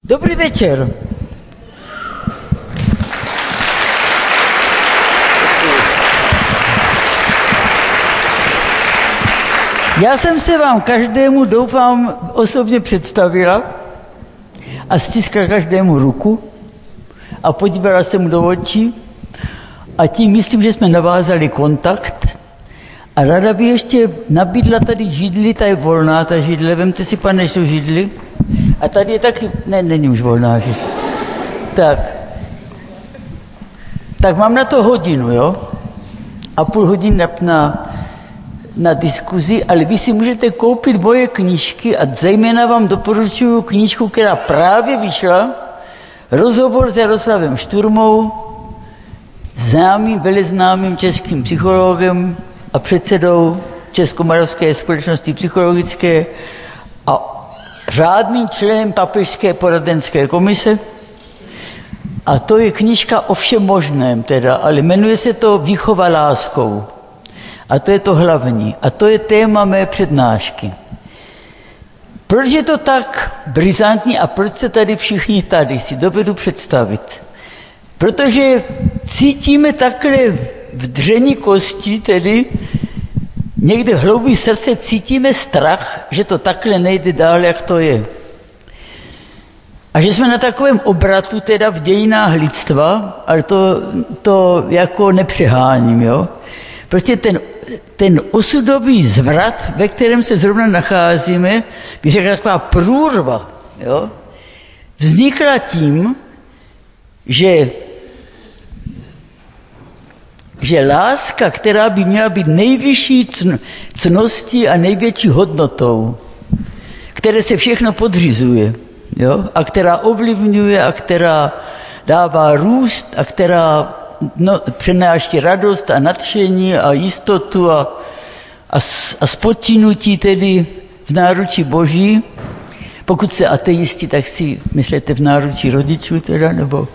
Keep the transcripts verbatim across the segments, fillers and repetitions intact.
Dobrý večer. Já jsem se vám každému, doufám, osobně představila a stiskla každému ruku a podívala jsem mu do očí a tím myslím, že jsme navázali kontakt a ráda by ještě nabídla tady židli, ta je volná, ta židle, vemte si, pane, tu židli. A tady je taky, ne, není už volná židle. Tak. Tak mám na to hodinu, jo? A půl hodin na, na, na diskuzi, ale vy si můžete koupit moje knížky a zejména vám doporučuju knížku, která právě vyšla, Rozhovor s Jaroslavem Šturmou, známým, veleznámým českým psychologem a předsedou Českomoravské společnosti psychologické a řádným členem papežské poradenské komise. A to je knížka o všem možném teda, ale jmenuje se to Výchova láskou. A to je to hlavní. A to je téma mé přednášky. Proč je to tak brizantní a proč se tady všichni tady si dovedu představit? Protože cítíme takhle v dření kosti, tedy někde v hloubí srdce cítíme strach, že to takhle nejde dál, jak to je. A že jsme na takovém obratu teda v dějinách lidstva, ale to, to jako nepřeháním, jo. Prostě ten, ten osudový zvrat, ve kterém se zrovna nacházíme, bych řekla taková průrva, jo, vznikla tím, že že láska, která by měla být nejvyšší cností a největší hodnotou, které se všechno podřizuje, jo? A která ovlivňuje a která dává růst a která no, přenáší radost a nadšení a jistotu a, a, a spočinutí tedy v náručí Boží. Pokud jste ateisti, tak si myslíte v náručí rodičů teda, nebo...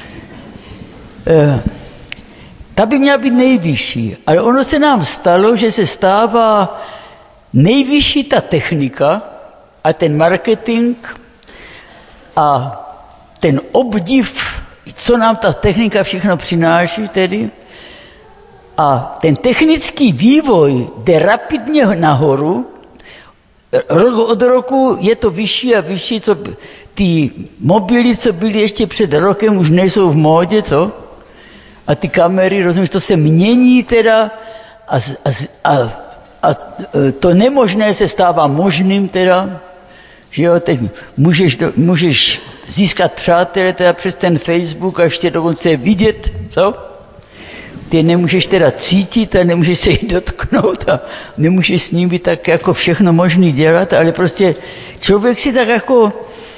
Eh, Ta by měla být nejvyšší, ale ono se nám stalo, že se stává nejvyšší ta technika a ten marketing a ten obdiv, co nám ta technika všechno přináší tedy. A ten technický vývoj jde rapidně nahoru, rok od roku je to vyšší a vyšší, co ty mobily, co byly ještě před rokem, už nejsou v módě, co? A ty kamery, rozumíš, to se mění teda a, a, a, a to nemožné se stává možným teda, že jo, teď můžeš, do, můžeš získat přátele teda přes ten Facebook a ještě dokonce vidět, co? Ty nemůžeš teda cítit a nemůžeš se jí dotknout a nemůžeš s ním být tak jako všechno možný dělat, ale prostě člověk si tak jako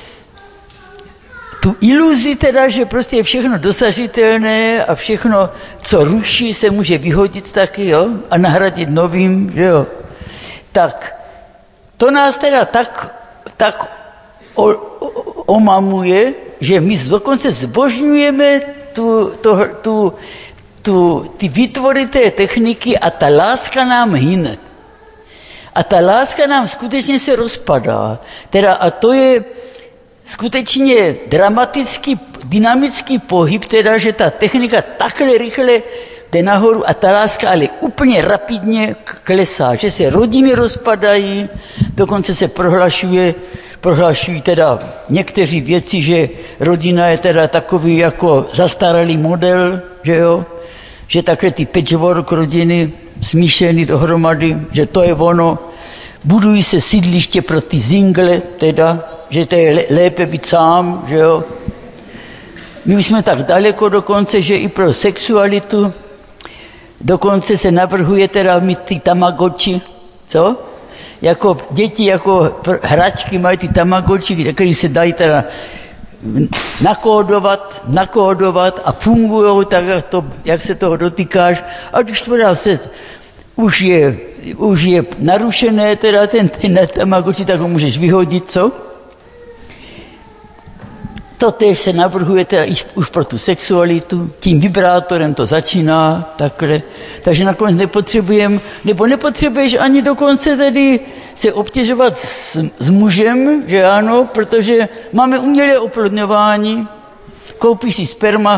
tu iluzi teda, že prostě je všechno dosažitelné a všechno, co ruší, se může vyhodit taky, jo, a nahradit novým, že jo. Tak to nás teda tak, tak o, o, omamuje, že my dokonce zbožňujeme tu, to, tu, tu, ty výtvory té techniky a ta láska nám hyne. A ta láska nám skutečně se rozpadá. Teda a to je skutečně dramatický, dynamický pohyb, teda, že ta technika takhle rychle jde nahoru a ta láska ale úplně rapidně klesá, že se rodiny rozpadají, dokonce se prohlašuje, prohlašují teda někteří věci, že rodina je teda takový jako zastaralý model, že jo, že takhle ty patchwork rodiny smíšený dohromady, že to je ono, budují se sídliště pro ty zingle, teda, že to je lépe být sám, že jo. My už jsme tak daleko dokonce, že i pro sexualitu dokonce se navrhuje teda mít ty tamagotchi, co? Jako děti, jako hračky mají ty tamagotchi, které se dají teda nakódovat, nakódovat a fungují tak, jak, to, jak se toho dotýkáš. A když teda se už je, už je narušené teda ten, ten tamagotchi, tak ho můžeš vyhodit, co? Totéž se navrhuje teda už pro tu sexualitu, tím vibrátorem to začíná, takhle. Takže nakonec nepotřebujeme, nebo nepotřebuješ ani dokonce tedy se obtěžovat s, s mužem, že ano, protože máme umělé oplodňování, koupíš si sperma,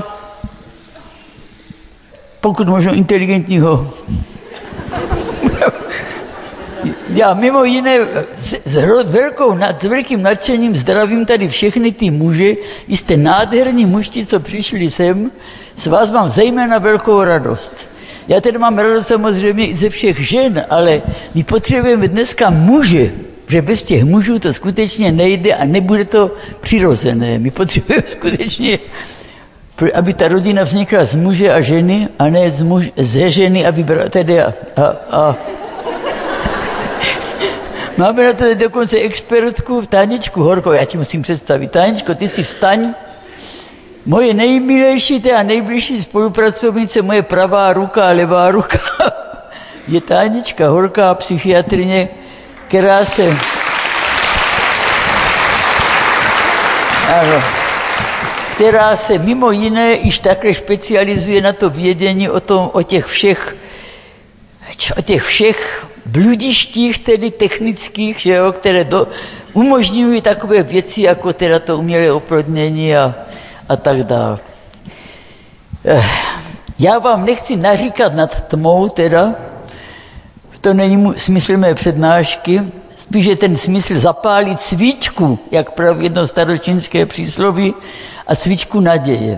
pokud možno inteligentního. Já mimo jiné s, s, velkou, s velkým nadšením zdravím tady všechny ty muže, jste nádherní mužti, co přišli sem, s vás mám zejména velkou radost. Já tedy mám radost samozřejmě i ze všech žen, ale my potřebujeme dneska muže, že bez těch mužů to skutečně nejde a nebude to přirozené. My potřebujeme skutečně, aby ta rodina vznikla z muže a ženy, a ne z muž, ze ženy a vybra, tedy a, a, a máme na to dokonce expertku Táničku Horkou, já ti musím představit. Táničko, ty si vstaň. Moje nejmilejší a nejbližší spolupracovnice, moje pravá ruka a levá ruka je Tánička Horká, psychiatrině, která se... Ano, která se mimo jiné již takhle špecializuje na to vědění o, tom, o těch všech, o těch všech bludištích, tedy technických, že jo, které do, umožňují takové věci, jako teda to umělé oplodnění a, a tak dále. Já vám nechci naříkat nad tmou, teda, to není smysl mé přednášky, spíše ten smysl zapálit svíčku, jak praví jedno staročínské přísloví, a svíčku naděje.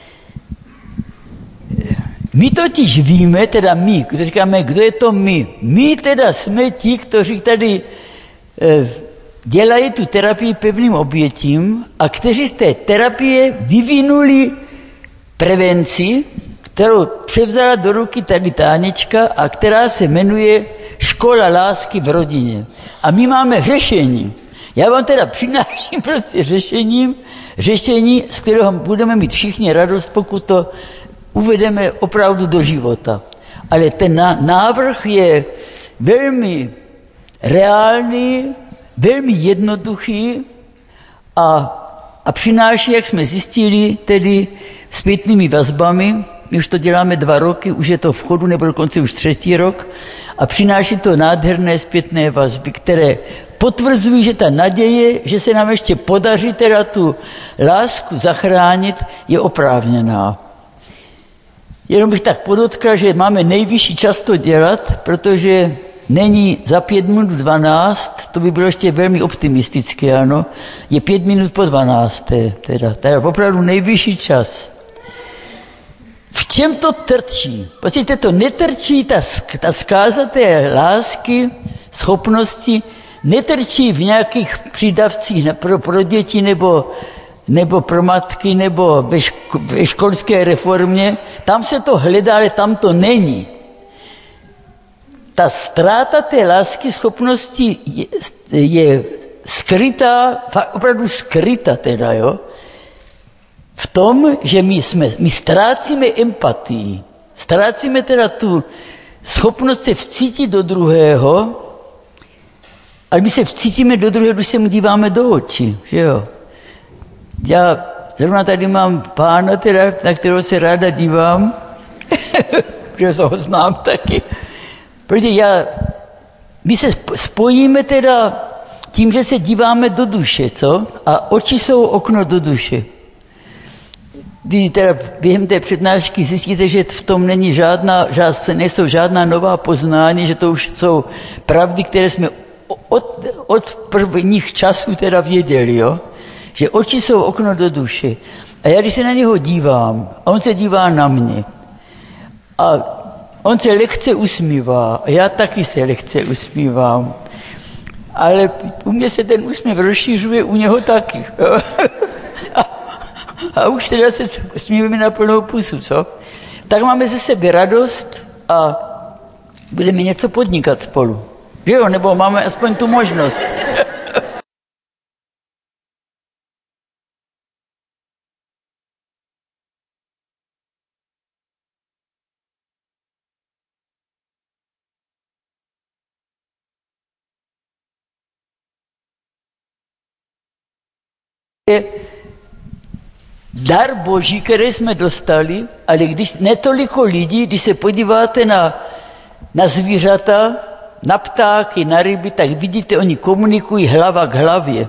My totiž víme, teda my, když říkáme, kdo je to my? My teda jsme ti, kteří tady eh, dělají tu terapii pevným obětím a kteří z té terapie vyvinuli prevenci, kterou převzala do ruky tady Tánička a která se jmenuje Škola lásky v rodině. A my máme řešení. Já vám teda přináším prostě řešením, řešení, z kterého budeme mít všichni radost, pokud to uvedeme opravdu do života. Ale ten návrh je velmi reálný, velmi jednoduchý a, a přináší, jak jsme zjistili, tedy zpětnými vazbami. My už to děláme dva roky, už je to v chodu, nebo dokonce už třetí rok. A přináší to nádherné zpětné vazby, které potvrzují, že ta naděje, že se nám ještě podaří teda tu lásku zachránit, je oprávněná. Jenom bych tak podotkl, že máme nejvyšší čas to dělat, protože není za pět minut dvanáct, to by bylo ještě velmi optimistické, ano, je pět minut po dvanácté, teda, to je opravdu nejvyšší čas. V čem to trčí? Prostě to netrčí, ta, ta zkáza té lásky, schopnosti, netrčí v nějakých přídavcích pro, pro děti nebo nebo pro matky, nebo ve, ško, ve školské reformě, tam se to hledá, ale tam to není. Ta ztráta té lásky, schopnosti je, je skrytá, opravdu skrytá teda, jo, v tom, že my, jsme, my ztrácíme empatii, ztrácíme teda tu schopnost se vcítit do druhého, ale my se vcítíme do druhého, když se mu díváme do očí, že jo. Já zrovna tady mám pána, teda, na kterého se ráda dívám, protože ho znám taky. Protože já, my se spojíme teda tím, že se díváme do duše, co? A oči jsou okno do duše. Když teda během té přednášky zjistíte, že v tom není žádná, že nejsou žádná nová poznání, že to už jsou pravdy, které jsme od, od prvních časů teda věděli, jo? Že oči jsou okno do duše. A já, když se na něho dívám, a on se dívá na mě, a on se lehce usmívá, a já taky se lehce usmívám, ale u mě se ten úsměv rozšířuje, u něho taky. a, a už teda se smíváme na plnou pusu, co? Tak máme ze sebe radost a budeme něco podnikat spolu. Že jo? Nebo máme aspoň tu možnost. dar boží, který jsme dostali, ale když netoliko lidí, když se podíváte na, na zvířata, na ptáky, na ryby, tak vidíte, oni komunikují hlava k hlavě.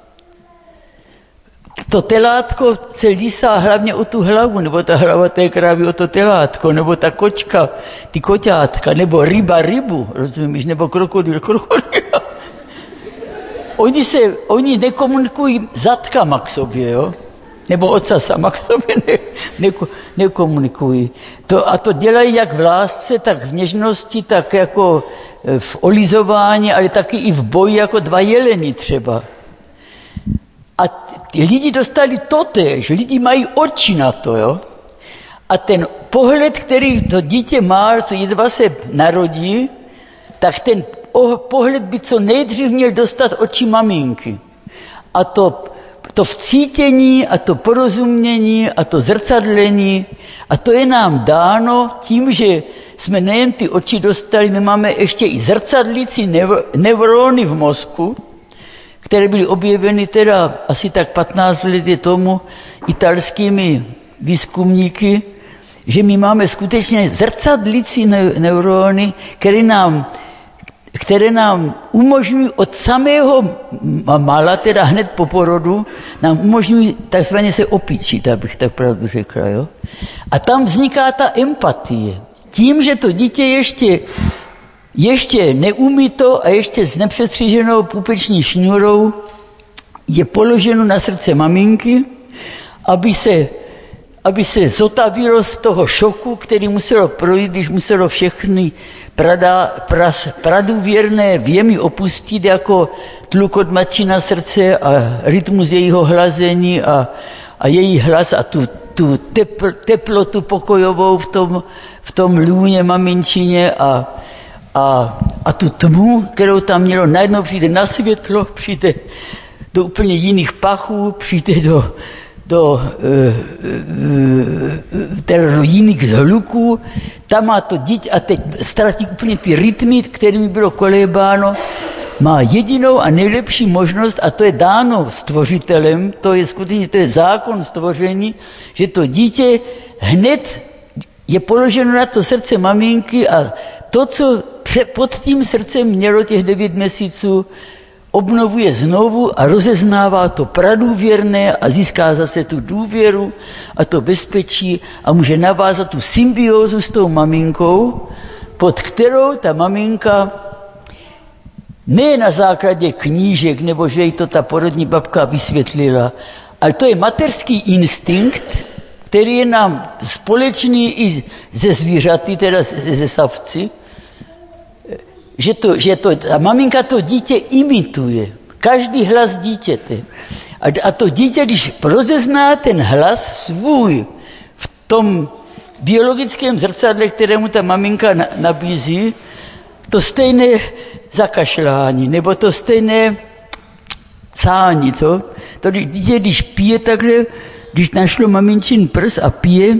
To telátko se lísá hlavně o tu hlavu, nebo ta hlava té krávy o to telátko, nebo ta kočka, ty koťátka, nebo ryba rybu, rozumíš, nebo krokodýl krokodýla. Oni se, oni nekomunikují zadkama k sobě, jo? Nebo ocasama k sobě ne, ne, nekomunikují. To, a to dělají jak v lásce, tak v něžnosti, tak jako v olizování, ale taky i v boji jako dva jeleni třeba. A ty lidi dostali totéž, lidi mají oči na to, jo? A ten pohled, který to dítě má, co jedva se narodí, tak ten pohled by co nejdřív měl dostat oči maminky. A to, to vcítění a to porozumění a to zrcadlení, a to je nám dáno tím, že jsme nejen ty oči dostali, my máme ještě i zrcadlící neurony v mozku, které byly objeveny teda asi tak patnáct let je tomu italskými výzkumníky, že my máme skutečně zrcadlící neurony, které nám, které nám umožňují od samého mala, teda hned po porodu, nám umožňují takzvaně se opíčit, abych tak pravdu řekla. Jo? A tam vzniká ta empatie. Tím, že to dítě ještě ještě neumí to a ještě s nepřestříženou pupeční šňůrou je položeno na srdce maminky, aby se, aby se zotavilo z toho šoku, který muselo projít, když muselo všechny prada, pras, pradůvěrné věmy opustit, jako tlukot matči na srdce a rytmus jejího hlazení a, a její hlas a tu, tu tepl, teplotu pokojovou v tom, v tom lůně maminčině a A, a tu tmu, kterou tam mělo, najednou přijde na světlo, přijde do úplně jiných pachů, přijde do, do, e, e, do jiných hluků, tam má to dítě a teď ztratí úplně ty rytmy, kterými bylo kolébáno, má jedinou a nejlepší možnost, a to je dáno stvořitelem, to je skutečně to je zákon stvoření, že to dítě hned je položeno na to srdce maminky a to, co pod tím srdcem mělo těch devět měsíců, obnovuje znovu a rozeznává to pradůvěrné a získá zase tu důvěru a to bezpečí a může navázat tu symbiózu s tou maminkou, pod kterou ta maminka ne na základě knížek, nebo že jí to ta porodní babka vysvětlila, ale to je mateřský instinkt, který je nám společný i ze zvířaty, teda ze savci, že, to, že to, ta maminka to dítě imituje. Každý hlas dítěte. A, a to dítě, když rozezná ten hlas svůj v tom biologickém zrcadle, kterému ta maminka na, nabízí, to stejné zakašlání, nebo to stejné cání, co? To dítě, když pije takhle, když našlo maminčin prs a pije,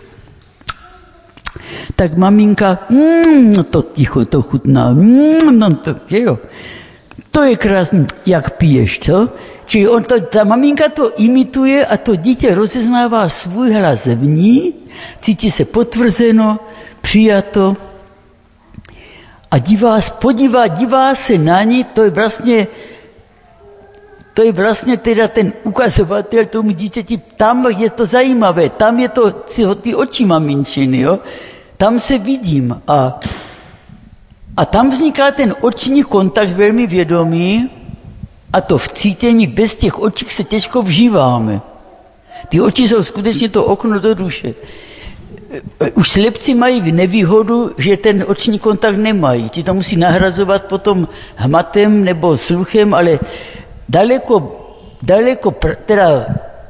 tak maminka, mm, to ticho, to chutná, mm, no to, že jo. To je krásný, jak piješ, co? Čili on to, ta maminka to imituje a to dítě rozeznává svůj hlas v ní, cítí se potvrzeno, přijato a dívá, podívá, dívá se na ní, to je vlastně To je vlastně teda ten ukazovatel tomu dítěti, tam je to zajímavé, tam je to ty oči maminčiny, jo? Tam se vidím a, a tam vzniká ten oční kontakt velmi vědomý a to vcítění, bez těch očí se těžko vžíváme. Ty oči jsou skutečně to okno do duše. Už slepci mají nevýhodu, že ten oční kontakt nemají. Ti to musí nahrazovat potom hmatem nebo sluchem, ale daleko, daleko teda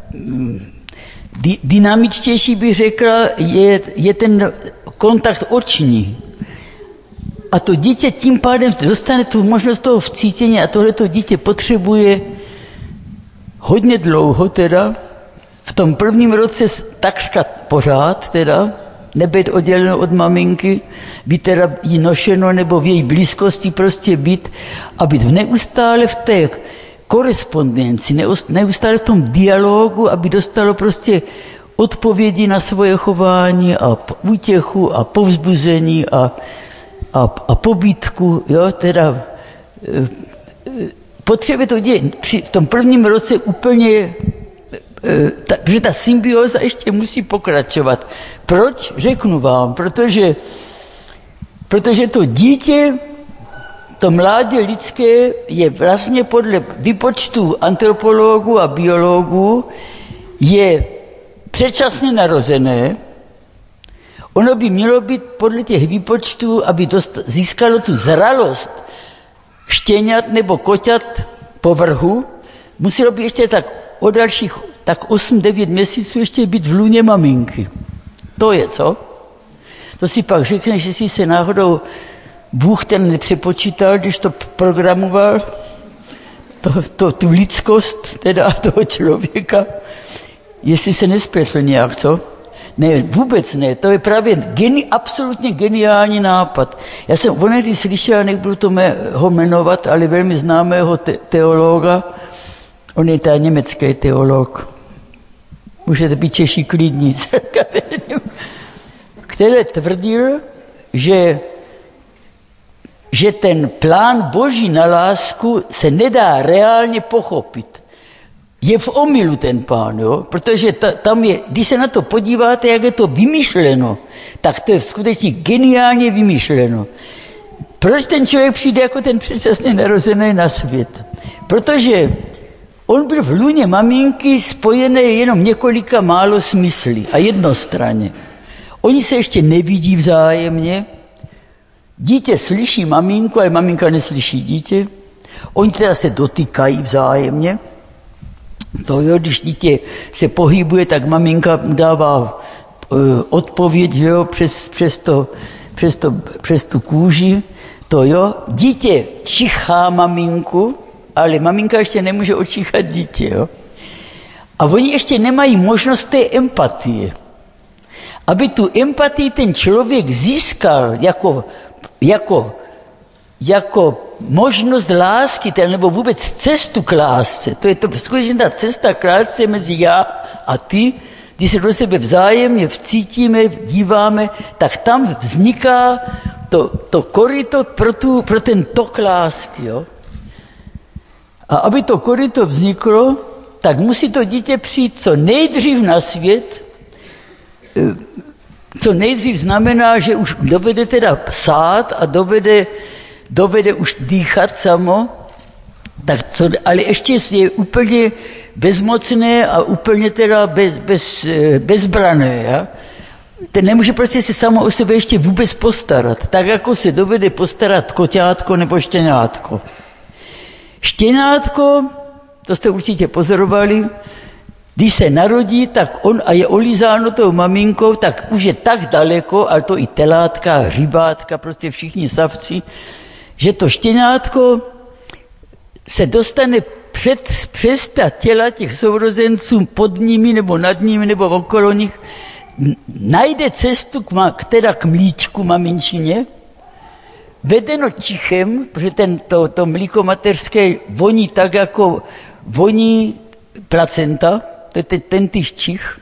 dynamičtější bych řekla, je, je ten kontakt oční. A to dítě tím pádem dostane tu možnost toho vcítění a tohleto dítě potřebuje hodně dlouho teda, v tom prvním roce takřka pořád teda, nebyt odděleno od maminky, být teda jí nošeno nebo v její blízkosti prostě být a být neustále v té korespondenci, neustále v tom dialogu, aby dostalo prostě odpovědi na svoje chování a útěchu a povzbuzení a, a, a pobídku, jo, teda potřebuje to dělat v tom prvním roce úplně, ta, že ta symbióza ještě musí pokračovat. Proč? Řeknu vám, protože, protože to dítě, to mládě lidské je vlastně podle výpočtu antropologů a biologů je předčasně narozené. Ono by mělo být podle těch výpočtů, aby dost, získalo tu zralost štěňat nebo koťat povrhu, muselo by ještě tak o dalších tak osm devět měsíců ještě být v lůně maminky. To je co? To si pak řekne, že si se náhodou Bůh ten nepřepočítal, když to programoval, to, to, tu lidskost teda toho člověka, jestli se nespletl nějak, co? Ne, vůbec ne, to je právě geni, absolutně geniální nápad. Já jsem onehdy slyšel, nebudu to ho jmenovat, ale velmi známého te- teologa, on je ta německý teolog, můžete být Češi klidní, který tvrdil, že, že ten plán Boží na lásku se nedá reálně pochopit. Je v omylu ten pán, jo? Protože ta, tam je, když se na to podíváte, jak je to vymyšleno, tak to je skutečně geniálně vymyšleno. Proč ten člověk přijde jako ten předčasně narozený na svět? Protože on byl v lůně maminky spojený jenom několika málo smysly a jednostranně. Oni se ještě nevidí vzájemně. Dítě slyší maminku, ale maminka neslyší dítě. Oni teda se dotýkají vzájemně. To jo, když dítě se pohybuje, tak maminka dává uh, odpověď, že jo, přes, přes, to, přes, to, přes tu kůži. To jo, dítě čichá maminku, ale maminka ještě nemůže očichat dítě, jo. A oni ještě nemají možnost té empatie. Aby tu empatii ten člověk získal jako, jako, jako možnost lásky, nebo vůbec cestu k lásce. To je to skutečně ta cesta k lásce mezi já a ty, když se do sebe vzájemně vcítíme, díváme, tak tam vzniká to, to koryto pro, tu, pro ten tok lásky. Jo? A aby to koryto vzniklo, tak musí to dítě přijít co nejdřív na svět. Co nejdřív znamená, že už dovede teda psát a dovede dovede už dýchat samo, tak co, ale ještě je úplně bezmocné a úplně teda bez, bez, bezbrané. Ja? Ten nemůže prostě se samo o sebe ještě vůbec postarat, tak jako se dovede postarat koťátko nebo štěňátko. Štěňátko, to jste určitě pozorovali, když se narodí, tak on a je olízáno tou maminkou, tak už je tak daleko, ale to i telátka, rybátka, prostě všichni savci, že to štěňátko se dostane před, přes ta těla těch sourozenců pod nimi nebo nad nimi nebo okolo nich, najde cestu k, ma, teda k mlíčku maminčině, vedeno čichem, protože ten, to, to mlíko mateřské voní tak, jako voní placenta, to je ten, ten týž čich,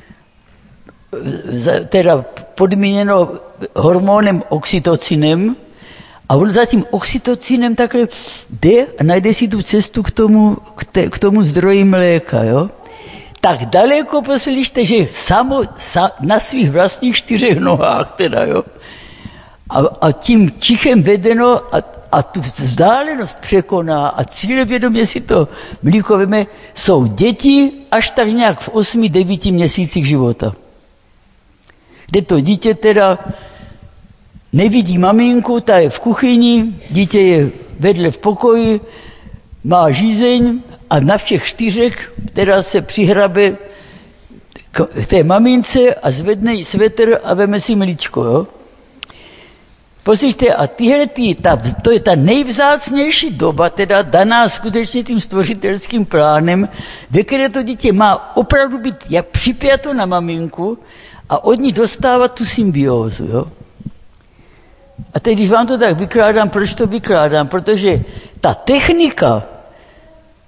teda podmíněno hormonem oxytocinem, a on za tím oxytocinem takhle jde a najde si tu cestu k tomu, k, te, k tomu zdroji mléka, jo. Tak daleko poslyšte, že samo sa, na svých vlastních čtyřech nohách teda, jo. A, a tím čichem vedeno a, a tu vzdálenost překoná a cílevědomě si to mlíko veme, jsou děti až tak nějak v osmi, devíti měsících života. Kde to dítě teda nevidí maminku, ta je v kuchyni, dítě je vedle v pokoji, má žízeň a na všech čtyřech teda se přihrabe k té mamince a zvedne jí svetr a veme si mlíčko, jo. Poslyšte, a tyhle, ty, ta, to je ta nejvzácnější doba, teda daná skutečně tím stvořitelským plánem, ve které to dítě má opravdu být jak připjato na maminku a od ní dostávat tu symbiózu, jo. A teď, když vám to tak vykládám, proč to vykládám? Protože ta technika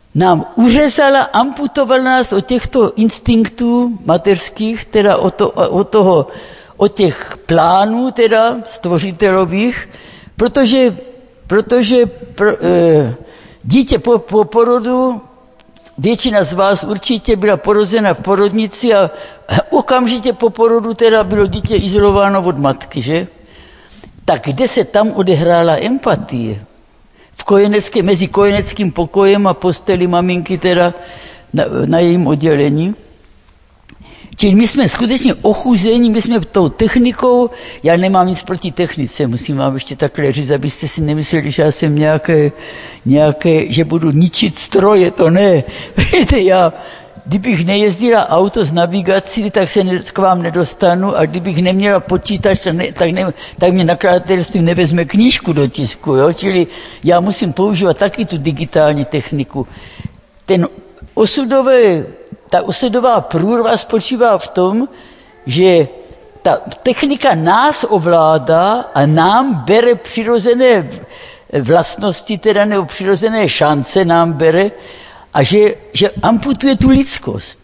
nám uřezala, amputovala nás od těchto instinktů mateřských, teda od, to, od toho, od těch plánů, teda stvořitelových, protože, protože pro, e, dítě po, po porodu, většina z vás určitě byla porozena v porodnici a okamžitě po porodu teda bylo dítě izolováno od matky, že? Tak kde se tam odehrála empatie? V kojenecké, mezi kojeneckým pokojem a posteli maminky teda na, na jejím oddělení. Čili my jsme skutečně ochuzení, my jsme tou technikou, já nemám nic proti technice, musím vám ještě takhle říct, abyste si nemysleli, že já jsem nějaké, nějaké, že budu ničit stroje, to ne. Víte, já, kdybych nejezdila auto s navigací, tak se k vám nedostanu a kdybych neměla počítač, tak, ne, tak, ne, tak mě nakladatelství nevezme knížku do tisku, jo? Čili já musím používat taky tu digitální techniku. Ten osudové Ta osudová průrva spočívá v tom, že ta technika nás ovládá a nám bere přirozené vlastnosti, teda nebo přirozené šance nám bere a že, že amputuje tu lidskost.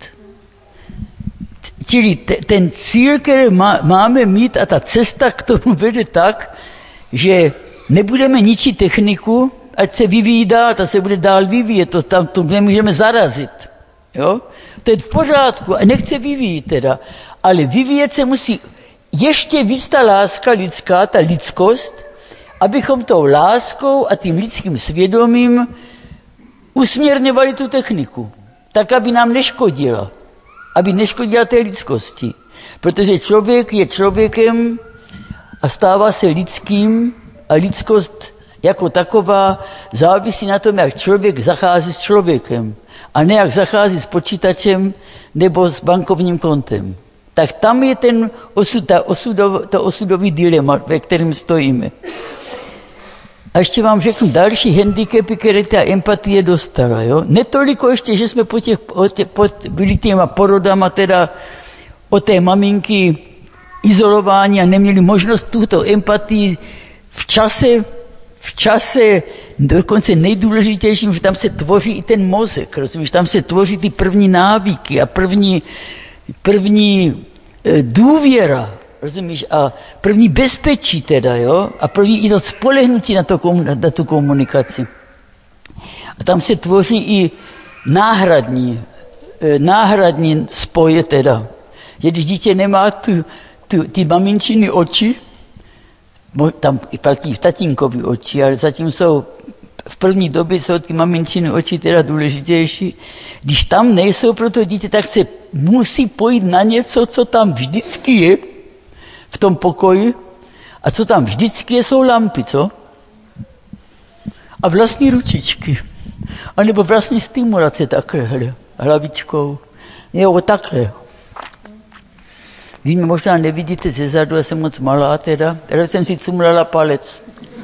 Čili te, ten cíl, který má, máme mít a ta cesta k tomu vede tak, že nebudeme ničit techniku, ať se vyvíjí dál, ta se bude dál vyvíjet, to tam to nemůžeme zarazit. Jo? To je v pořádku a nechce vyvíjet teda, ale vyvíjet se musí ještě víc ta láska lidská, ta lidskost, abychom tou láskou a tím lidským svědomím usměrňovali tu techniku, tak, aby nám neškodila, aby neškodila té lidskosti. Protože člověk je člověkem a stává se lidským a lidskost jako taková závisí na tom, jak člověk zachází s člověkem a ne jak zachází s počítačem nebo s bankovním kontem. Tak tam je ten osud, ta osudov, to osudový dilema, ve kterém stojíme. A ještě vám řeknu další handicapy, které ta empatie dostala. Jo? Netoliko ještě, že jsme po těch, po těch, po, byli těma porodama teda od té maminky izolování a neměli možnost tuto empatii v čase v čase dokonce nejdůležitějším, že tam se tvoří i ten mozek, rozumíš, tam se tvoří ty první návyky a první, první e, důvěra, rozumíš, a první bezpečí teda, jo, a první i to spolehnutí na, to, na tu komunikaci. A tam se tvoří i náhradní, e, náhradní spoje teda. Že když dítě nemá tu, tu, ty maminčiny oči, tam i platí tatínkovi oči, ale zatím jsou, v první době jsou ty maminčiny oči teda důležitější. Když tam nejsou pro to dítě, tak se musí pojít na něco, co tam vždycky je v tom pokoji. A co tam vždycky je, jsou lampy, co? A vlastní ručičky. A nebo vlastní stimulace takhle, hlavičkou. Jo, takhle. Vy mě možná nevidíte ze zadu, já jsem moc malá teda, teda jsem si cumlala palec.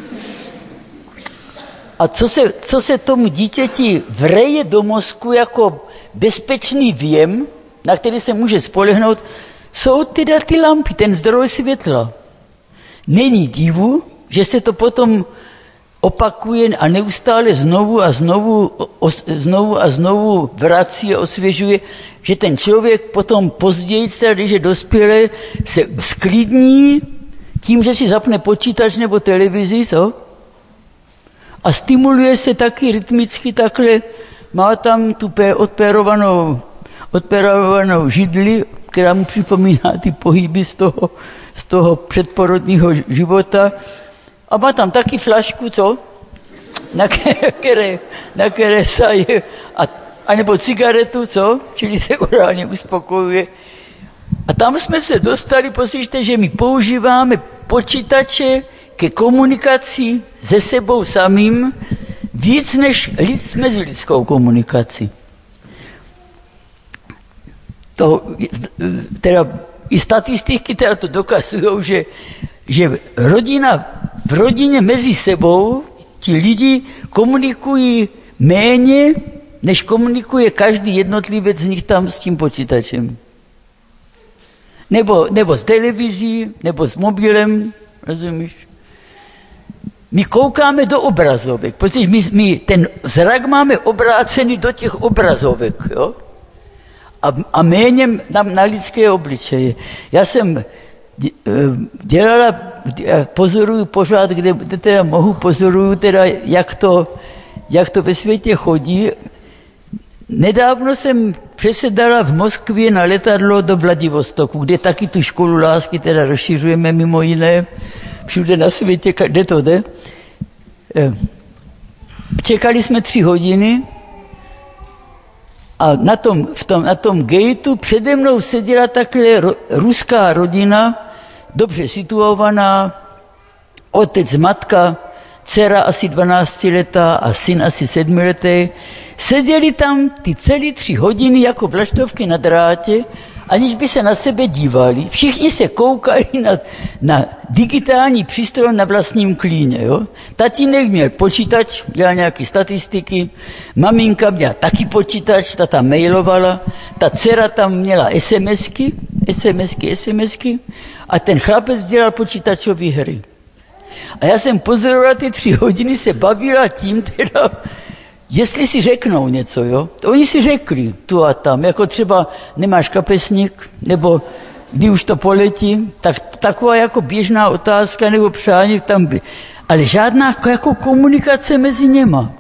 A co se, co se tomu dítěti vreje do mozku jako bezpečný věm, na který se může spolehnout, jsou teda ty lampy, ten zdroj světla. Není divu, že se to potom opakuje a neustále znovu a znovu, os, znovu a znovu vrací a osvěžuje, že ten člověk potom později, když je dospělý, se sklidní tím, že si zapne počítač nebo televizi, co? A stimuluje se taky rytmicky takhle, má tam tu odpérovanou, odpérovanou židli, která mu připomíná ty pohyby z toho, z toho předporodního života. A má tam taky flašku, co? Na které, na které saje, a, a nebo cigaretu, co? Čili se orálně uspokojuje. A tam jsme se dostali, poslyšte, že my používáme počítače ke komunikaci se sebou samým víc než lid, mezilidskou komunikaci. To, teda, i statistiky teda to dokazují, že, že rodina, v rodině mezi sebou ti lidi komunikují méně, než komunikuje každý jednotlivec z nich tam s tím počítačem. Nebo, nebo s televizí, nebo s mobilem, rozumíš? My koukáme do obrazovek, protože my, my ten zrak máme obrácený do těch obrazovek, jo? A, a méně na, na lidské obličeje. Já jsem dělala, pozoruju pořád, kde, kde teda mohu, pozoruju teda, jak to, jak to ve světě chodí. Nedávno jsem přesedala v Moskvě na letadlo do Vladivostoku, kde taky tu školu lásky teda rozšiřujeme mimo jiné, všude na světě, kde to jde. Čekali jsme tři hodiny a na tom, v tom, na tom gateu přede mnou seděla takhle ro, ruská rodina, dobře situovaná, otec, matka, dcera asi dvanáctiletá a syn asi sedmiletý. Seděli tam ty celé tři hodiny jako vlaštovky na drátě, aniž by se na sebe dívali. Všichni se koukali na, na digitální přístroj na vlastním klíně. Jo? Tatínek měl počítač, dělal nějaké statistiky, maminka měla taky počítač, ta tam mailovala, ta dcera tam měla SMSky, SMSky, SMSky a ten chlapec dělal počítačové hry. A já jsem pozorovala ty tři hodiny, se bavila tím teda, jestli si řeknou něco, jo. Oni si řekli tu a tam, jako třeba nemáš kapesník, nebo kdy už to poletí, tak taková jako běžná otázka nebo přání tam by. Ale žádná jako komunikace mezi něma.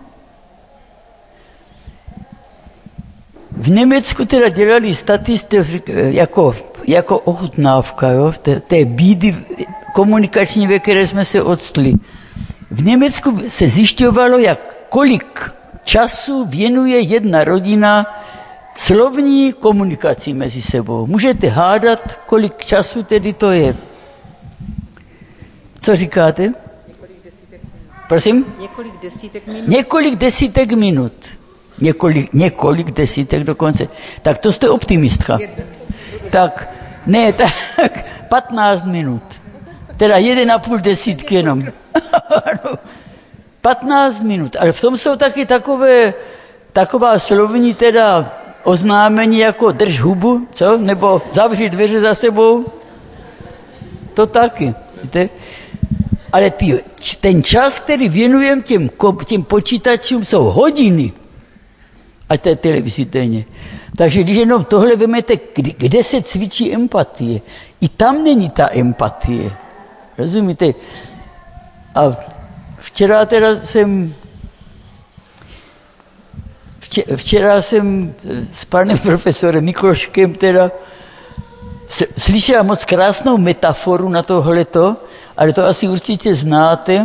V Německu teda dělali statistiky jako, jako ochutnávka, jo, té, té bídy komunikační, ve které jsme se odstli. V Německu se zjišťovalo, jak kolik času věnuje jedna rodina slovní komunikaci mezi sebou. Můžete hádat, kolik času tedy to je. Co říkáte? Několik desítek minut. Prosím? Několik desítek minut. Několik desítek minut. Několik, několik desítek dokonce. Tak to jste optimistka. Tak, ne, tak patnáct minut. Teda jeden a půl desítky jenom. patnáct minut. Ale v tom jsou taky takové, taková slovní teda oznámení jako drž hubu, co? Nebo zavři dveře za sebou. To taky. Víte? Ale ty, ten čas, který věnujem těm, těm počítačům, jsou hodiny. A to je televizi denně. Takže když jenom tohle vemete, kde se cvičí empatie, i tam není ta empatie. Rozumíte? A včera teda jsem včera jsem s panem profesorem Mikloškem teda slyšela moc krásnou metaforu na tohleto, ale to asi určitě znáte,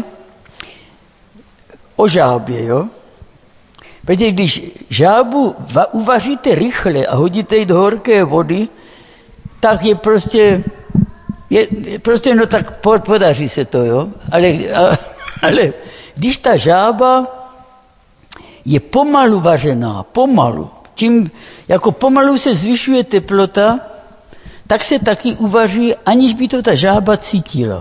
o žábě, jo? Protože když žábu uvaříte rychle a hodíte ji do horké vody, tak je prostě, je, prostě no tak podaří se to, jo? Ale, ale když ta žába je pomalu vařená, pomalu, čím jako pomalu se zvyšuje teplota, tak se taky uvaří, aniž by to ta žába cítila.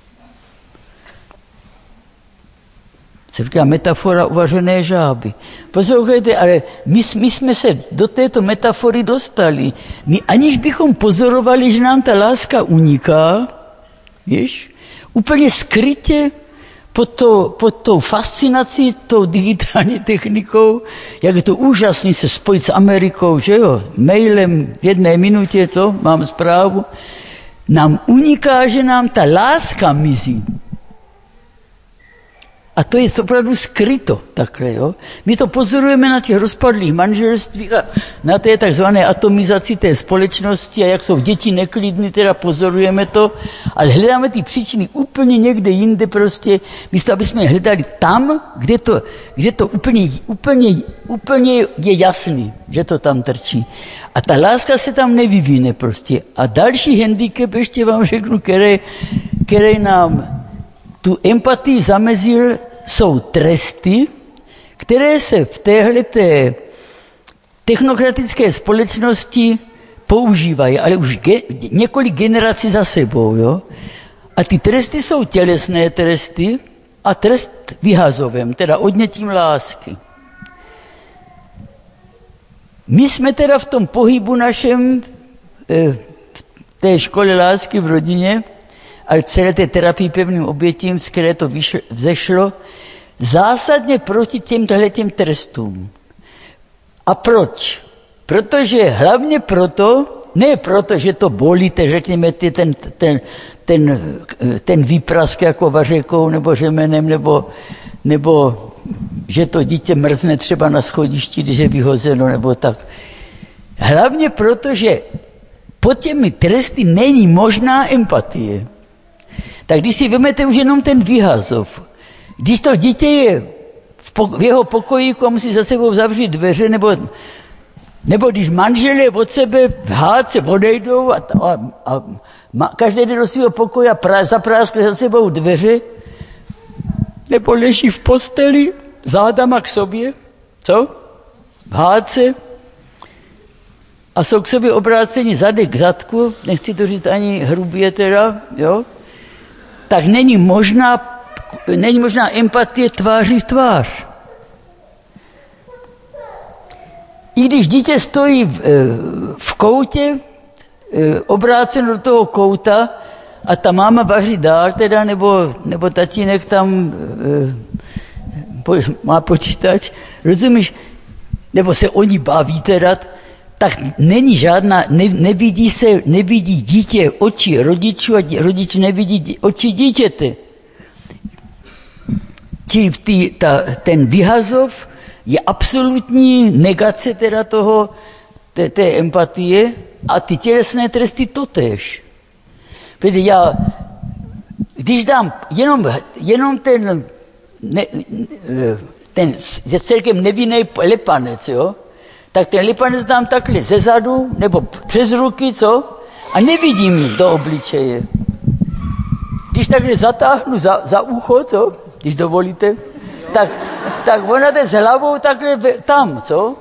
Se říká metafora uvařené žáby. Poslouchejte, ale my, my jsme se do této metafory dostali. My aniž bychom pozorovali, že nám ta láska uniká, víš, úplně skrytě pod, to, pod tou fascinací, tou digitální technikou, jak je to úžasný se spojit s Amerikou, že jo, mailem v jedné minutě, co, mám zprávu, nám uniká, že nám ta láska mizí. A to je opravdu skryto takhle, jo. My to pozorujeme na těch rozpadlých manželstvích a na té takzvané atomizaci té společnosti a jak jsou děti neklidný, teda pozorujeme to, ale hledáme ty příčiny úplně někde jinde prostě, místo aby jsme hledali tam, kde to, kde to úplně, úplně, úplně je jasný, že to tam trčí. A ta láska se tam nevyvine prostě. A další handicap, ještě vám řeknu, který, který nám tu empatii zamezil, jsou tresty, které se v téhleté technokratické společnosti používají, ale už ge, několik generací za sebou. Jo? A ty tresty jsou tělesné tresty a trest vyhazovem, teda odnětím lásky. My jsme teda v tom pohybu našem, v té škole lásky v rodině, ale celé té terapii pevným obětím, z které to vyšlo, vzešlo, zásadně proti těmhle těm trestům. A proč? Protože hlavně proto, ne proto, že to bolí, řekněme, ten, ten, ten, ten výprask jako vařekou nebo řemenem, nebo, nebo že to dítě mrzne třeba na schodišti, když je vyhozeno, nebo tak. Hlavně proto, že pod těmi tresty není možná empatie. Tak když si vezmete už jenom ten vyhazov, když to dítě je v, po, v jeho pokojíku a musí za sebou zavřít dveře, nebo, nebo když manželé od sebe v hádce odejdou a, a, a ma, každý jde do svého pokoje a pra, zapráskne za sebou dveře, nebo leží v posteli zádama k sobě, co? V hádce a jsou k sobě obráceni zadek k zadku, nechci to říct ani hrubě teda, jo? Tak není možná, není možná empatie tváří v tvář. I když dítě stojí v, v koutě, obráceno do toho kouta a ta máma vaří dál teda, nebo, nebo tatínek tam má počítač, rozumíš, nebo se oni baví teda, tak není žádná, ne, nevidí se, nevidí dítě oči rodičů a rodič nevidí oči dítěte. Čili tý, ta, ten vyhazov je absolutní negace teda toho, té, té empatie a ty tělesné tresty totéž. Protože já, když dám jenom, jenom ten, ne, ten celkem nevinný lepanec, jo, tak ten lipanec dám takhle ze zadu, nebo přes ruky, co? A nevidím do obličeje. Když takhle zatáhnu za, za ucho, co? Když dovolíte, tak, tak ona jde s hlavou takhle tam, co?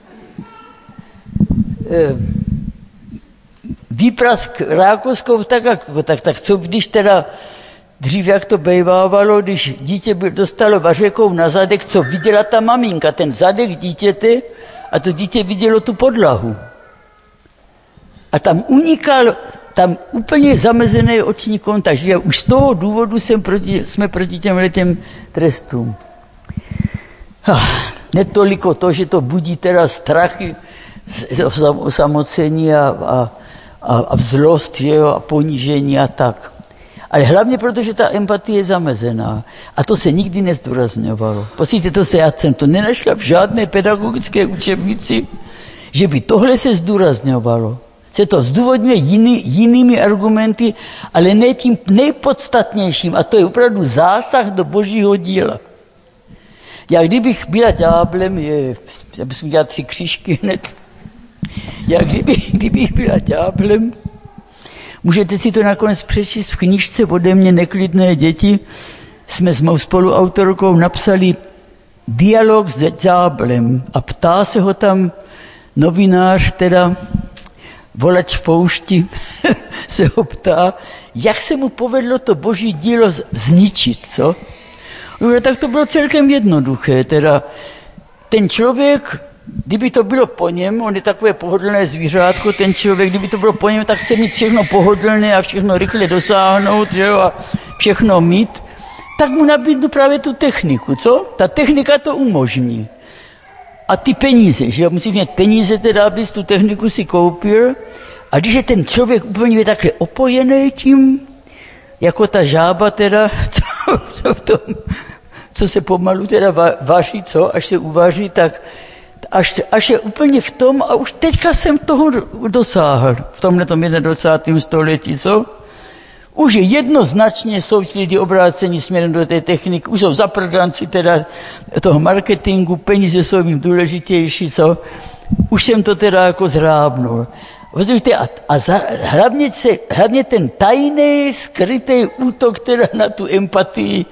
E, výprask rákoskou, tak, tak, tak co když teda dřív, jak to bejvávalo, když dítě dostalo vařekou na zadek, co viděla ta maminka, ten zadek dítěte, a to dítě vidělo tu podlahu. A tam unikal, tam úplně zamezený oční kontakt. Takže už z toho důvodu jsem proti, jsme proti těmhle těm trestům. Ah, netoliko to, že to budí teda strachy, osamocení a, a, a, a zlost, že jo, a ponížení a tak. Ale hlavně proto, že ta empatie je zamezená. A to se nikdy nezdůrazňovalo. Posíte, to se já jsem to nenašla v žádné pedagogické učebnici, že by tohle se zdůrazňovalo. Se to zdůvodňuje jiný, jinými argumenty, ale ne tím nejpodstatnějším. A to je opravdu zásah do božího díla. Já kdybych byla ďáblem, je, já bych dělal tři křížky hned. Já kdyby, kdybych byla ďáblem, můžete si to nakonec přečíst v knížce ode mě Neklidné děti. Jsme s mou spoluautorkou napsali dialog s ďáblem a ptá se ho tam novinář, teda volač v poušti, se ho ptá, jak se mu povedlo to boží dílo zničit, co? No, tak to bylo celkem jednoduché, teda ten člověk, kdyby to bylo po něm, on je takové pohodlné zvířátko, ten člověk, kdyby to bylo po něm, tak chce mít všechno pohodlné a všechno rychle dosáhnout, že jo, a všechno mít, tak mu nabídnu právě tu techniku, co? Ta technika to umožní. A ty peníze, že jo, musí mít peníze, teda, abys tu techniku si koupil. A když je ten člověk úplně takhle opojený tím, jako ta žába teda, co, co, v tom, co se pomalu teda vaří, co, až se uvaří, tak Až, až je úplně v tom a už teďka jsem toho dosáhl v tomhletom dvacátém prvním století, co? Už je jednoznačně jsou ti lidi obrácení směrem do té techniky, už jsou zaprdanci teda toho marketingu, peníze jsou jim důležitější, co? Už jsem to teda jako zhrábnul. A, a za, hlavně, se, hlavně ten tajný, skrytý útok teda na tu empatii,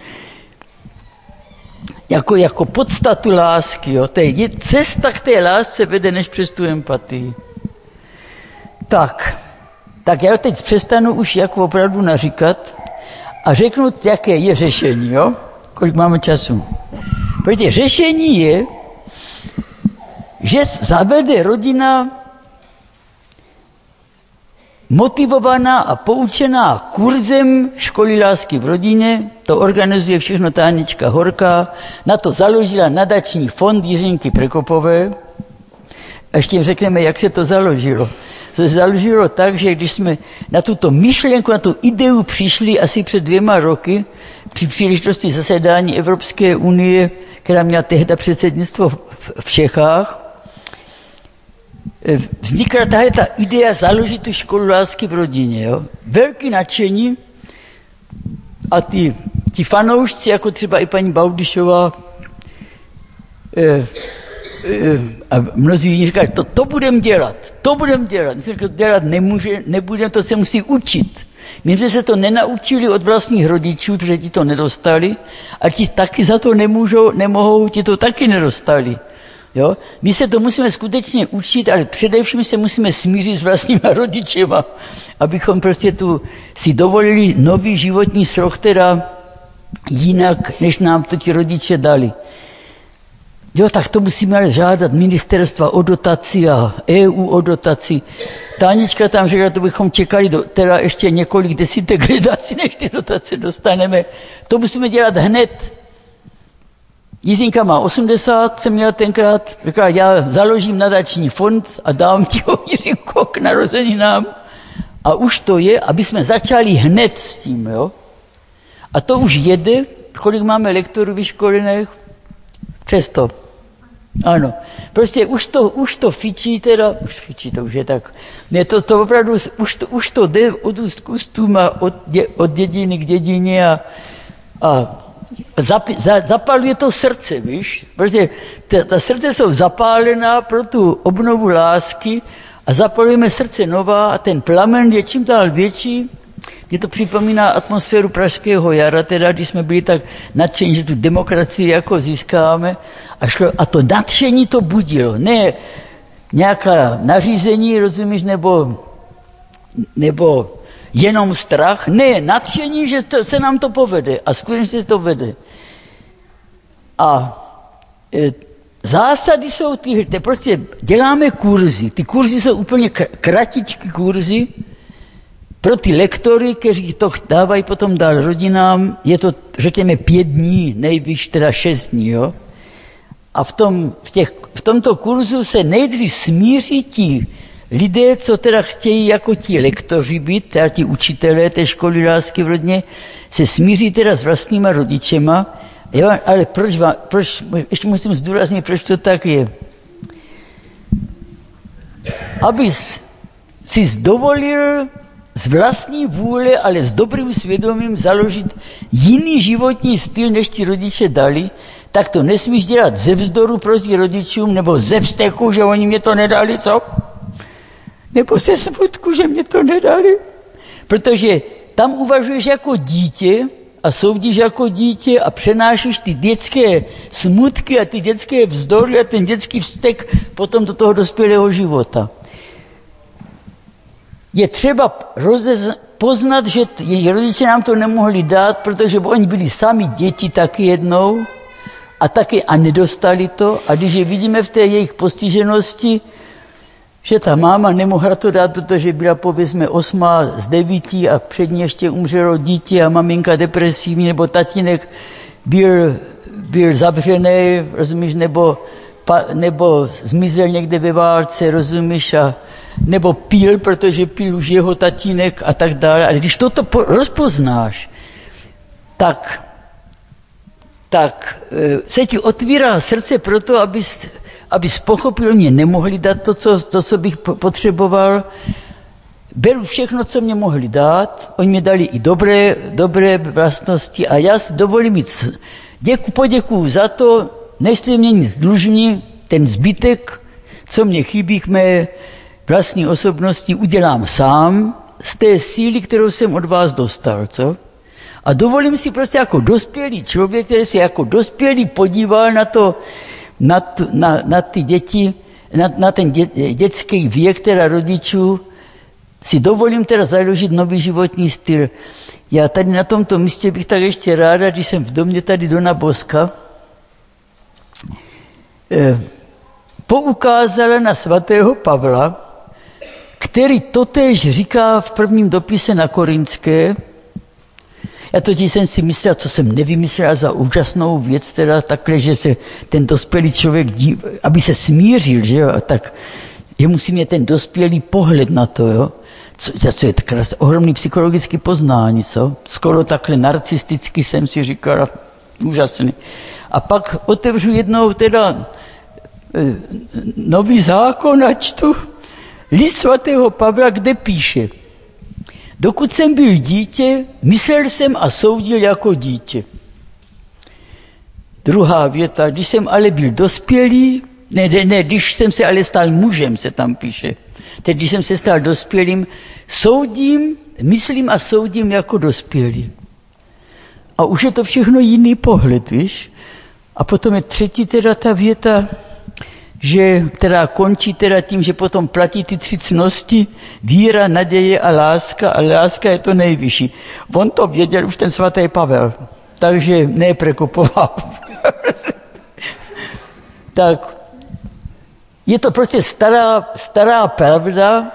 Jako, jako podstatu lásky. Jo. To je cesta k té lásce vede než přes tu empatii. Tak, tak já teď přestanu už jako opravdu naříkat a řeknu, jaké je řešení. Jo? Kolik máme času? Protože řešení je, že zavede rodina motivovaná a poučená kurzem školy lásky v rodině, to organizuje všechno Tánička Horká, na to založila nadační fond Jiřinky Prekopové. A ještě jim řekneme, jak se to založilo. To se založilo tak, že když jsme na tuto myšlenku, na tu ideu přišli asi před dvěma roky, při příležitosti zasedání Evropské unie, která měla tehda předsednictvo v Čechách, vznikla tahle ta idea založit tu školu lásky v rodině. Jo? Velký nadšení a ty, ti fanoušci, jako třeba i paní Baudyšová, eh, eh, a mnozí jiní říkají, to, to budeme dělat, to budeme dělat. My jsme říkali, to dělat nemůže, nebudeme, to se musí učit. My jsme se to nenaučili od vlastních rodičů, protože ti to nedostali, a ti taky za to nemůžou, nemohou, ti to taky nedostali. Jo? My se to musíme skutečně učit, ale především se musíme smířit s vlastníma rodičema, abychom prostě tu si dovolili nový životní slog, teda jinak, než nám to ti rodiče dali. Jo, tak to musíme ale žádat ministerstva o dotaci a E U o dotaci. Tánička tam řekla, to bychom čekali do, teda ještě několik desítek let asi, než ty dotace dostaneme. To musíme dělat hned. Jiřinka má osmdesát, jsem měla tenkrát, řekla, já založím nadační fond a dám ti ho, Jiřinko, k narozeninám. A už to je, aby jsme začali hned s tím, jo. A to už jede, kolik máme lektorů vyškolených, přesto. Ano, prostě už to, už to fičí teda, už fičí, to už je tak, ne, to, to opravdu, už to, už to jde od úst k ústům a od, dě, od dědiny k dědině a, a zap, za, zapaluje to srdce, víš, protože ta, ta srdce jsou zapálená pro tu obnovu lásky a zapalujeme srdce nová a ten plamen je čím dál větší. Mně to připomíná atmosféru pražského jara, teda, když jsme byli tak nadšení, že tu demokracii jako získáme a, šlo, a to nadšení to budilo. Ne nějaká nařízení, rozumíš, nebo, nebo jenom strach. Ne, nadšení, že to, se nám to povede a skutečně se to vede. A e, zásady jsou ty, prostě děláme kurzy. Ty kurzy jsou úplně kratičky kurzy, pro ty lektory, kteří to dávají potom dál rodinám, je to, řekněme, pět dní, nejvíc teda šest dní, jo. A v, tom, v, těch, v tomto kurzu se nejdřív smíří ti lidé, co teda chtějí jako ti lektoři být, teda ti učitelé té školy lásky v rodině, se smíří teda s vlastníma rodičema. Jo, ale proč, proč, ještě musím zdůraznit, proč to tak je. Abys si dovolil z vlastní vůle, ale s dobrým svědomím založit jiný životní styl, než ti rodiče dali, tak to nesmíš dělat ze vzdoru proti rodičům, nebo ze vzteku, že oni mě to nedali, co? Nebo ze smutku, že mě to nedali. Protože tam uvažuješ jako dítě a soudíš jako dítě a přenášíš ty dětské smutky a ty dětské vzdory a ten dětský vztek potom do toho dospělého života. Je třeba rozez, poznat, že její rodiče nám to nemohli dát, protože oni byli sami děti taky jednou a taky a nedostali to. A když je vidíme v té jejich postiženosti, že ta máma nemohla to dát, protože byla povězme osmá z devíti a před ní ještě umřelo dítě a maminka depresivní, nebo tatínek byl, byl zavřený, rozumíš, nebo, pa, nebo zmizel někde ve válce, rozumíš, a nebo pil, protože pil už jeho tatínek a tak dále. Ale když toto po, rozpoznáš, tak, tak e, se ti otvírá srdce proto, abys, abys pochopil, mě nemohli dát to co, to, co bych potřeboval. Beru všechno, co mě mohli dát. Oni mě dali i dobré, dobré vlastnosti a já si dovolím mít. Děku, poděkuju za to, nejste mě nic dlužní, ten zbytek, co mě chybí k mé vlastní osobnosti, udělám sám z té síly, kterou jsem od vás dostal, co? A dovolím si prostě jako dospělý člověk, který se jako dospělý podíval na to, na, t, na, na ty děti, na, na ten dě, dětský věk teda rodičů, si dovolím teda založit nový životní styl. Já tady na tomto místě bych tak ještě ráda, když jsem v domě tady Dona Boska, eh, poukázala na svatého Pavla, který totéž říká v prvním dopise na Korinské. Já totiž jsem si myslel, co jsem nevymyslel za úžasnou věc, teda takhle, že se ten dospělý člověk, dí, aby se smířil, že jo, tak, že musí mít ten dospělý pohled na to, jo. Co, co je takové ohromný psychologický poznání, co? Skoro takhle narcisticky jsem si říkal, úžasný. A pak otevřu jednou teda e, nový zákon a čtu list svatého Pavla, kde píše: dokud jsem byl dítě, myslel jsem a soudil jako dítě. Druhá věta, když jsem ale byl dospělý, ne, ne, ne, když jsem se ale stal mužem, se tam píše. Teď, když jsem se stal dospělým, soudím, myslím a soudím jako dospělý. A už je to všechno jiný pohled, víš? A potom je třetí teda ta věta, že, která končí teda tím, že potom platí ty tři ctnosti, víra, naděje a láska, a láska je to nejvyšší. On to věděl už ten svatý Pavel, takže neprekopoval. Tak je to prostě stará, stará pravda,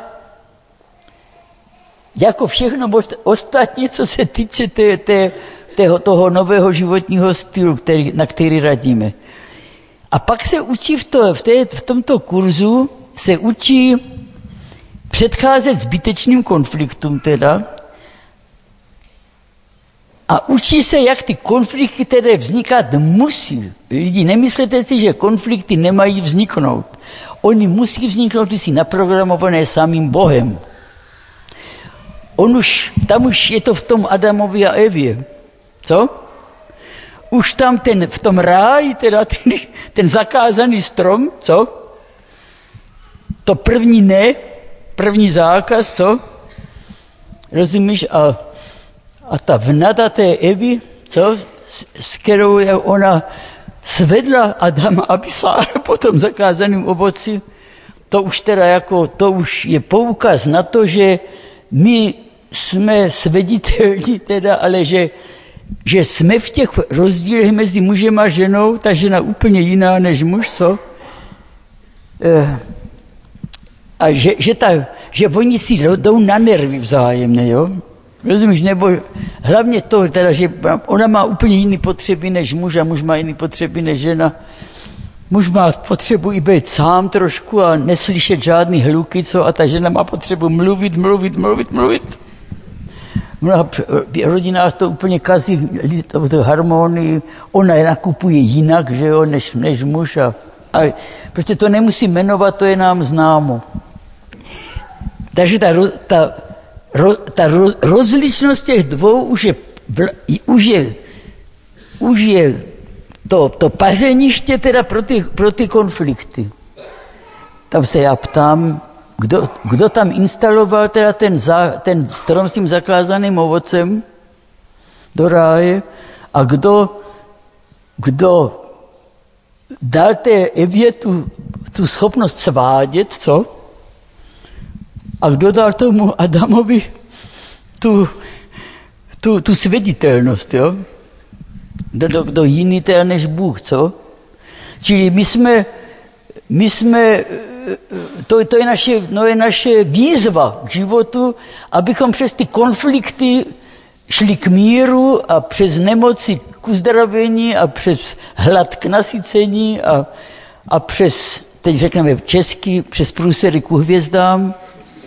jako všechno ostatní, co se týče té, té, tého, toho nového životního stylu, který, na který radíme. A pak se učí v, to, v, té, v tomto kurzu, se učí předcházet zbytečným konfliktům teda a učí se, jak ty konflikty tedy vznikat musí. Lidi, nemyslete si, že konflikty nemají vzniknout. Oni musí vzniknout, ty jsi naprogramované samým Bohem. On už, tam už je to v tom Adamovi a Evě. Co? Už tam ten, v tom ráji, teda ten, ten zakázaný strom, co? To první ne, první zákaz, co? Rozumíš? A, a ta vnada té Evy, co? S, s kterou je ona svedla Adama, aby sáhl po tom zakázaném ovoci, to už teda jako, to už je poukaz na to, že my jsme sveditelní teda, ale že že jsme v těch rozdílech mezi mužem a ženou, ta žena úplně jiná než muž, co? E, a že, že, ta, že oni si jdou na nervy vzájemně, jo? Rozumíš? Nebo hlavně to, teda, že ona má úplně jiné potřeby než muž a muž má jiné potřeby než žena. Muž má potřebu i být sám trošku a neslyšet žádný hluky, co? A ta žena má potřebu mluvit, mluvit, mluvit, mluvit. V mnoha rodinách to úplně kazí to, to harmonii, ona je nakupuje jinak, že jo, než, než muž. A, a prostě to nemusí jmenovat, to je nám známo. Takže ta, ta, ta rozličnost těch dvou už je, už je, už je to, to pařeniště teda pro ty, pro ty konflikty. Tam se já ptám, Kdo, kdo tam instaloval teda ten, za, ten strom s tím zakázaným ovocem do ráje a kdo, kdo dal té Evě tu, tu schopnost svádět, co? A kdo dal tomu Adamovi tu, tu, tu sveditelnost, jo? Kdo, kdo jiný teda než Bůh, co? Čili my jsme, my jsme To, to je, naše, no je naše výzva k životu, abychom přes ty konflikty šli k míru a přes nemoci k uzdravení a přes hlad k nasycení a, a přes, teď řekneme česky, přes průsery ku hvězdám.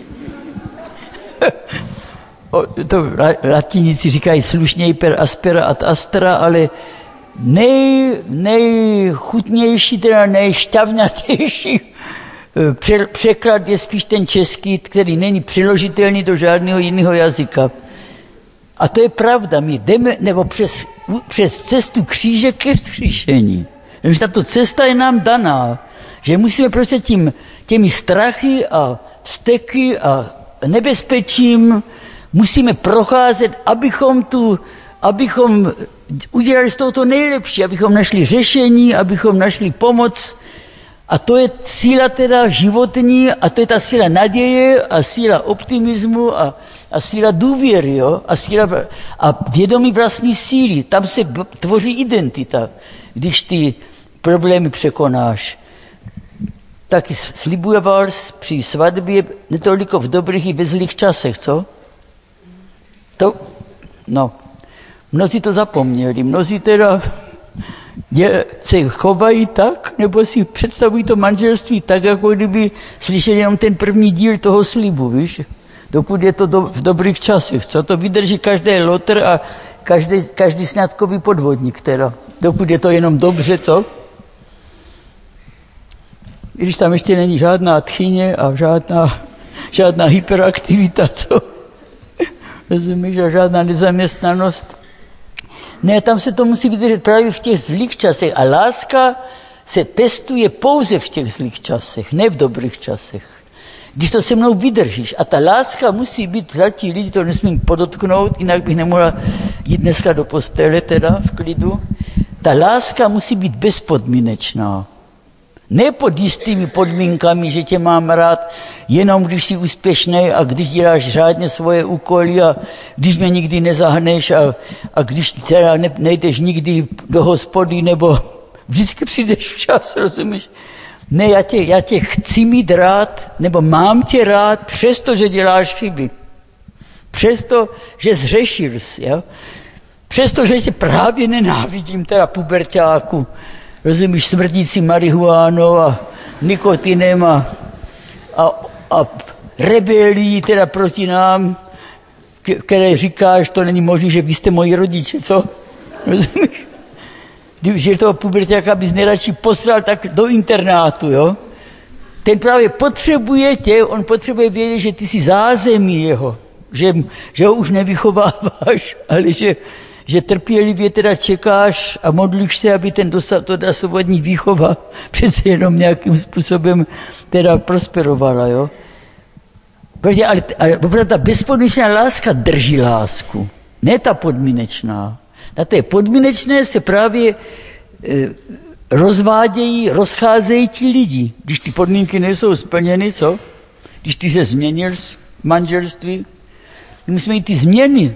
To latinici říkají slušněji per aspera ad astra, ale nej, nejchutnější, teda nejšťavnatější překlad je spíš ten český, který není přeložitelný do žádného jiného jazyka. A to je pravda, my jdeme, nebo přes, přes cestu kříže ke vzkříšení. Takže tato cesta je nám daná, že musíme prostě tím, těmi strachy a vzteky a nebezpečím musíme procházet, abychom tu, abychom udělali z toho to nejlepší, abychom našli řešení, abychom našli pomoc. A to je síla teda životní, a to je ta síla naděje a síla optimismu a, a síla důvěry, jo? A, síla, a vědomí vlastní síly. Tam se tvoří identita, když ty problémy překonáš. taky sliboval při svatbě netoliko v dobrých i ve zlých časech, co? To, no, mnozí to zapomněli, mnozí teda je, se chovají tak, nebo si představují to manželství tak, jako kdyby slyšeli jenom ten první díl toho slibu, víš? Dokud je to do, v dobrých časech, co? To vydrží každý lotr a každý, každý sňatkový podvodník teda. Dokud je to jenom dobře, co? Když tam ještě není žádná tchyně a žádná, žádná hyperaktivita, co? Rozumíš, a žádná nezaměstnanost. Ne, tam se to musí vydržet právě v těch zlých časech. A láska se testuje pouze v těch zlých časech, ne v dobrých časech. Když to se mnou vydržíš. A ta láska musí být, zlatí lidi, to nesmím podotknout, jinak bych nemohla jít dneska do postele, teda v klidu. Ta láska musí být bezpodmínečná. Ne pod jistými podmínkami, že tě mám rád, jenom když jsi úspěšný a když děláš řádně svoje úkoly a když mě nikdy nezahneš a, a když teda ne, nejdeš nikdy do hospody nebo vždycky přijdeš včas, rozumíš? Ne, já tě, já tě chci mít rád, nebo mám tě rád, přesto, že děláš chyby. Přesto, že zřešil jsi, jo? Přesto, že tě právě nenávidím, teda puberťáku, rozumíš, smrdící marihuánou a nikotinem a, a, a rebelí teda proti nám, které říkáš, to není možné, že vy jste moji rodiče, co? Rozumíš? Když toho puberťáka bys nejradši poslal tak do internátu, jo? Ten právě potřebuje tě, on potřebuje vědět, že ty jsi zázemí jeho, že, že ho už nevychováváš, ale že, že trpělivě teda čekáš a modlíš se, aby ten dosavadní výchova přece jenom nějakým způsobem teda prosperovala, jo? Protože, ale, ale opravdu ta bezpodmínečná láska drží lásku, ne ta podmínečná. Na té podmínečné se právě e, rozvádějí, rozcházejí ti lidi. Když ty podmínky nejsou splněny, co? Když ty se změnil z manželství, my musíme i ty změny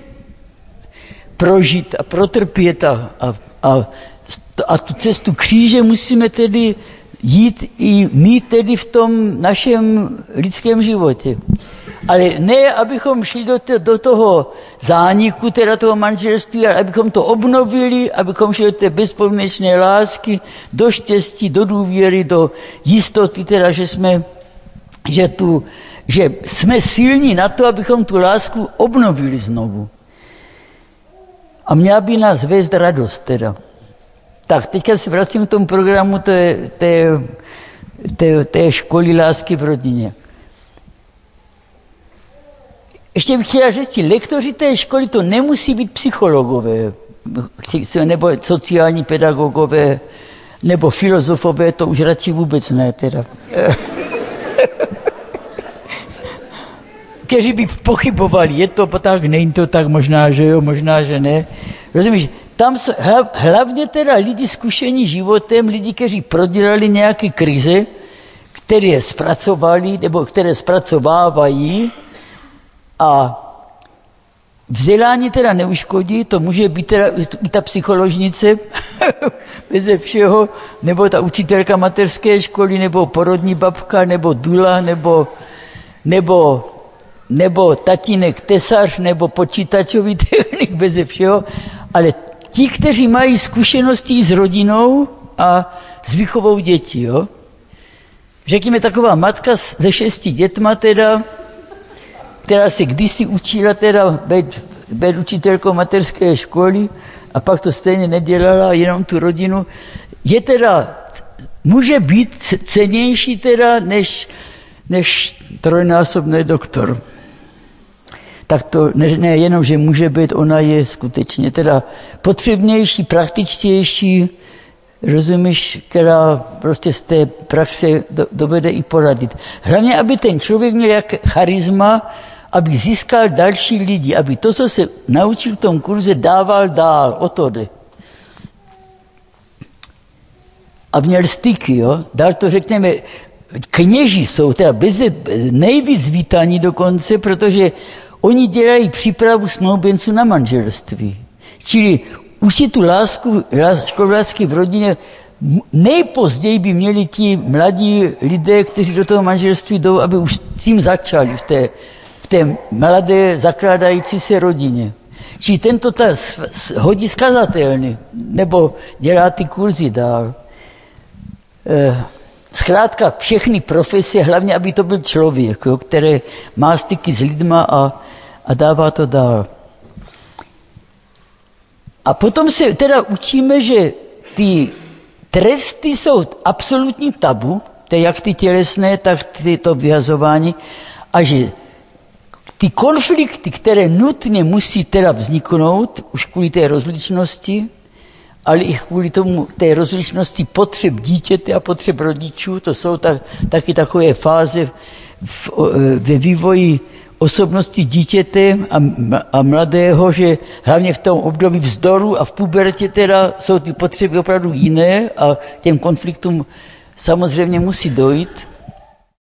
prožít a protrpět a, a, a, a tu cestu kříže musíme tedy jít i my tedy v tom našem lidském životě. Ale ne, abychom šli do, te, do toho zániku, teda toho manželství, ale abychom to obnovili, abychom šli do té bezpodmínečné lásky, do štěstí, do důvěry, do jistoty, teda, že jsme, že, tu, že jsme silní na to, abychom tu lásku obnovili znovu. A měla by nás vést radost teda. Tak, teďka se vracím k tomu programu té, té, té, té školy lásky v rodině. Ještě bych chtěla říct, lektoři té školy to nemusí být psychologové, nebo sociální pedagogové, nebo filozofové, to už radši vůbec ne teda. Kteří by pochybovali, je to tak, není to tak, možná, že jo, možná, že ne. Rozumíš, tam jsou hlavně teda lidi zkušení životem, lidi, kteří prodělali nějaké krize, které zpracovali, nebo které zpracovávají, a vzdělání teda neuškodí, to může být teda i ta psycholožnice, beze všeho, nebo ta učitelka mateřské školy, nebo porodní babka, nebo dula, nebo, nebo, nebo tatínek tesař, nebo počítačový technik, beze všeho, ale ti, kteří mají zkušenosti s rodinou a s výchovou dětí, jo. Řekněme, taková matka se šesti dětma teda, která se kdysi učila teda být, být učitelkou mateřské školy a pak to stejně nedělala, jenom tu rodinu, je teda, může být cennější teda, než, než trojnásobný doktor. Tak to ne, ne jenom, že může být, ona je skutečně teda potřebnější, praktičtější, rozumíš, která prostě z té praxe do, dovede i poradit. Hlavně, aby ten člověk měl jak charisma, aby získal další lidi, aby to, co se naučil v tom kurze, dával dál, o to jde. A měl styky, jo. Dál to řekněme, kněží jsou teda bez, nejvíc vítaní dokonce, protože oni dělají přípravu snoubenců na manželství. Čili učit tu lásku, školu lásky v rodině nejpozději by měli ti mladí lidé, kteří do toho manželství jdou, aby už s tím začali v té, v té mladé zakládající se rodině. Či tento ta hodí skazatelný, nebo dělá ty kurzy dál. E, zkrátka všechny profese, hlavně, aby to byl člověk, jo, který má styky s lidma a, a dává to dál. A potom se teda učíme, že ty tresty jsou absolutní tabu, to je jak ty tělesné, tak ty to vyhazování, a že ty konflikty, které nutně musí teda vzniknout, už kvůli té rozličnosti, ale i kvůli tomu té rozličnosti potřeb dítěte a potřeb rodičů, to jsou tak, taky takové fáze v, ve vývoji osobnosti dítěte a, a mladého, že hlavně v tom období vzdoru a v pubertě teda jsou ty potřeby opravdu jiné a těm konfliktům samozřejmě musí dojít.